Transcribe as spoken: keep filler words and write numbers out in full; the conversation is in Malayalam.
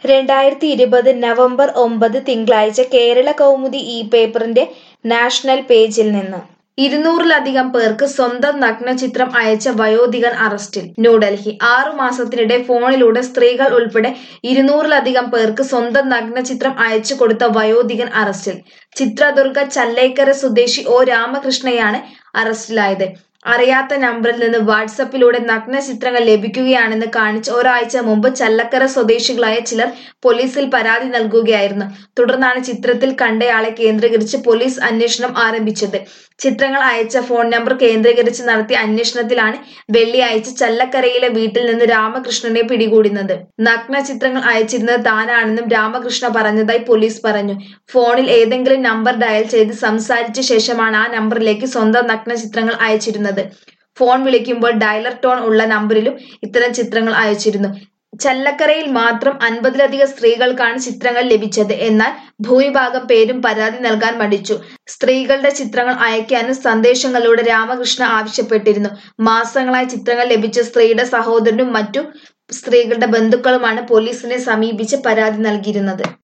രണ്ടായിരത്തി ഇരുപത് നവംബർ ഒമ്പത് തിങ്കളാഴ്ച കേരള കൗമുദി ഈ പേപ്പറിന്റെ നാഷണൽ പേജിൽ നിന്ന് ഇരുന്നൂറിലധികം പേർക്ക് സ്വന്തം നഗ്നചിത്രം അയച്ച വയോധികൻ അറസ്റ്റിൽ. ന്യൂഡൽഹി ആറു മാസത്തിനിടെ ഫോണിലൂടെ സ്ത്രീകൾ ഉൾപ്പെടെ ഇരുന്നൂറിലധികം പേർക്ക് സ്വന്തം നഗ്നചിത്രം അയച്ചു കൊടുത്ത വയോധികൻ അറസ്റ്റിൽ. ചിത്രദുർഗ ചല്ലൈക്കര സ്വദേശി ഒ രാമകൃഷ്ണയാണ് അറസ്റ്റിലായത്. അറിയാത്ത നമ്പറിൽ നിന്ന് വാട്സാപ്പിലൂടെ നഗ്നചിത്രങ്ങൾ ലഭിക്കുകയാണെന്ന് കാണിച്ച് ഒരാഴ്ച മുമ്പ് ചല്ലക്കര സ്വദേശികളായ ചിലർ പോലീസിൽ പരാതി നൽകുകയായിരുന്നു. തുടർന്നാണ് ചിത്രത്തിൽ കണ്ടയാളെ കേന്ദ്രീകരിച്ച് പോലീസ് അന്വേഷണം ആരംഭിച്ചത്. ചിത്രങ്ങൾ അയച്ച ഫോൺ നമ്പർ കേന്ദ്രീകരിച്ച് നടത്തിയ അന്വേഷണത്തിലാണ് വെള്ളിയാഴ്ച ചല്ലക്കരയിലെ വീട്ടിൽ നിന്ന് രാമകൃഷ്ണനെ പിടികൂടുന്നത്. നഗ്നചിത്രങ്ങൾ അയച്ചിരുന്നത് താനാണെന്നും രാമകൃഷ്ണ പറഞ്ഞതായി പോലീസ് പറഞ്ഞു. ഫോണിൽ ഏതെങ്കിലും നമ്പർ ഡയൽ ചെയ്ത് സംസാരിച്ച ശേഷമാണ് ആ നമ്പറിലേക്ക് സ്വന്തം നഗ്നചിത്രങ്ങൾ അയച്ചിരുന്നത്. ഫോൺ വിളിക്കുമ്പോൾ ഡയലർ ടോൺ ഉള്ള നമ്പറിലും ഇത്തരം ചിത്രങ്ങൾ അയച്ചിരുന്നു. ചല്ലക്കരയിൽ മാത്രം അൻപതിലധികം സ്ത്രീകൾക്കാണ് ചിത്രങ്ങൾ ലഭിച്ചത്. എന്നാൽ ഭൂരിഭാഗം പേരും പരാതി നൽകാൻ മടിച്ചു. സ്ത്രീകളുടെ ചിത്രങ്ങൾ അയക്കാനും സന്ദേശങ്ങളിലൂടെ രാമകൃഷ്ണ ആവശ്യപ്പെട്ടിരുന്നു. മാസങ്ങളായി ചിത്രങ്ങൾ ലഭിച്ച സ്ത്രീയുടെ സഹോദരനും മറ്റു സ്ത്രീകളുടെ ബന്ധുക്കളുമാണ് പോലീസിനെ സമീപിച്ച് പരാതി നൽകിയിരുന്നത്.